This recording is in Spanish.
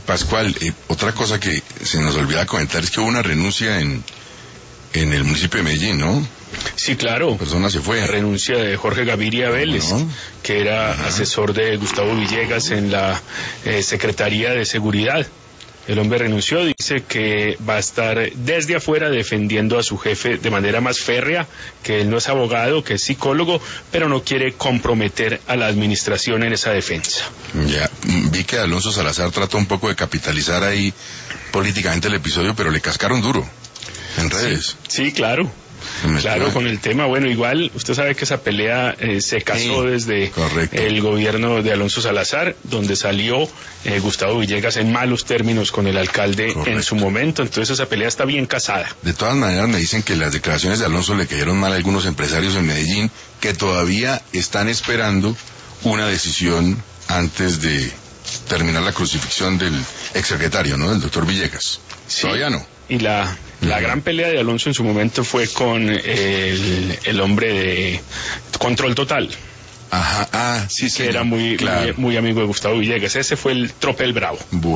Pascual, otra cosa que se nos olvida comentar es que hubo una renuncia en el municipio de Medellín, ¿no? Sí, claro. La persona se fue. La renuncia de Jorge Gaviria Vélez, que era asesor de Gustavo Villegas en la Secretaría de Seguridad. El hombre renunció, dice que va a estar desde afuera defendiendo a su jefe de manera más férrea, que él no es abogado, que es psicólogo, pero no quiere comprometer a la administración en esa defensa. Ya, vi que Alonso Salazar trató un poco de capitalizar ahí políticamente el episodio, pero le cascaron duro en redes. Sí, claro. Claro, con el tema, bueno, igual usted sabe que esa pelea se casó desde el gobierno de Alonso Salazar, donde salió Gustavo Villegas en malos términos con el alcalde en su momento, entonces esa pelea está bien casada. De todas maneras me dicen que las declaraciones de Alonso le cayeron mal a algunos empresarios en Medellín, que todavía están esperando una decisión antes de terminar la crucifixión del exsecretario, ¿no? Del doctor Villegas. Sí. Todavía no. Y la gran pelea de Alonso en su momento fue con el hombre de Control Total. Ajá, sí, que era muy amigo de Gustavo Villegas. Ese fue el Tropel Bravo.